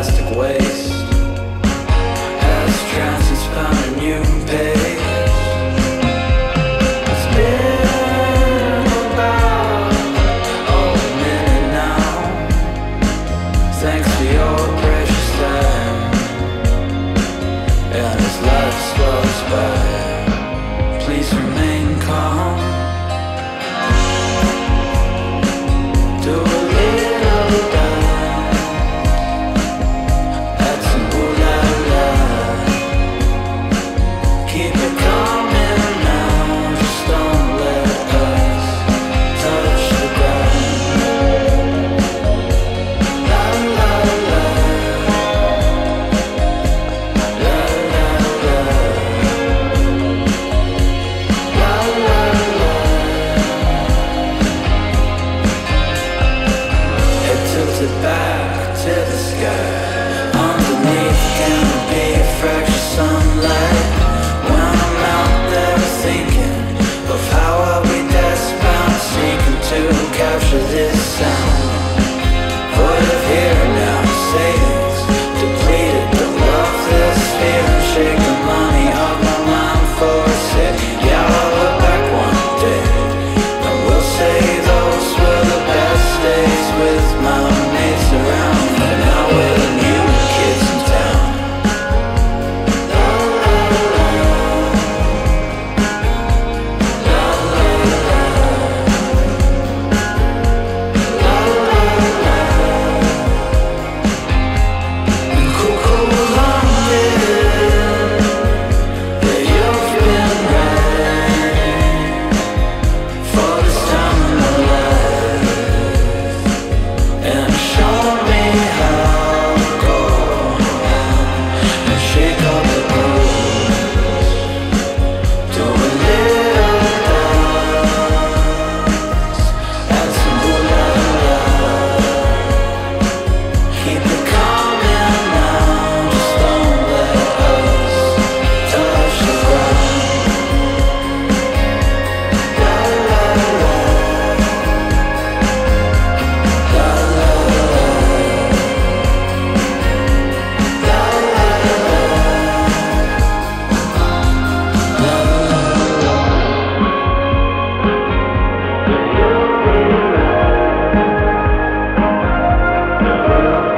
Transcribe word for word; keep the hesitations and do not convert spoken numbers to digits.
plastic waste. Astronauts has found a new pace. It's been about oh, a minute now. Thanks for your precious time. And as life slows by, please remain calm. Do a little dance, add some ooh la la. Keep it coming now, just don't let us touch the ground. La la la, la la la, la la la. Head tilted back to the sky. Underneath canopy of fractured sunlight. When I'm out there thinking of how I'll be death-bound, seeking to capture this sound. Void of here now, savings depleted. Don't love this feeling, shaking money off my mind for a sec. Yeah, I'll look back one day and we'll say those were the best days with my mates around. But now we're the new kids in town. La la la, la la la, la la la. Cool, cool London, yeah, you've been right for this time in my life. And show me how to go and shake up the rules. Do a little dance, add some ooh la la. Keep it coming now, just don't let us touch the ground. La la la, la la la, la la la, la la la.